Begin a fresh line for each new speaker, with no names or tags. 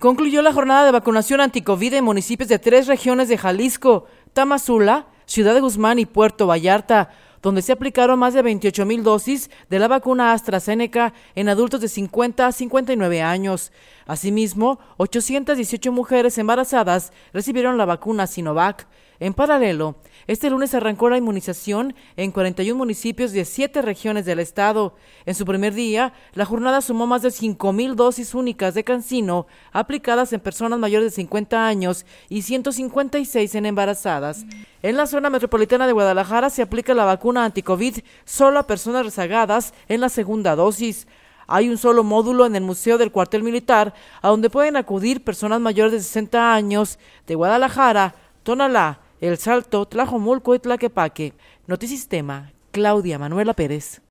Concluyó la jornada de vacunación anticovid en municipios de 3 regiones de Jalisco: Tamazula, Ciudad de Guzmán y Puerto Vallarta, donde se aplicaron más de 28,000 dosis de la vacuna AstraZeneca en adultos de 50 a 59 años. Asimismo, 818 mujeres embarazadas recibieron la vacuna Sinovac. En paralelo, este lunes arrancó la inmunización en 41 municipios de 7 regiones del estado. En su primer día, la jornada sumó más de 5,000 dosis únicas de CanSino aplicadas en personas mayores de 50 años y 156 en embarazadas. En la zona metropolitana de Guadalajara se aplica la vacuna anticovid solo a personas rezagadas en la segunda dosis. Hay un solo módulo en el Museo del Cuartel Militar, a donde pueden acudir personas mayores de 60 años de Guadalajara, Tonalá, El Salto, Tlajomulco y Tlaquepaque. Notisistema, Claudia Manuela Pérez.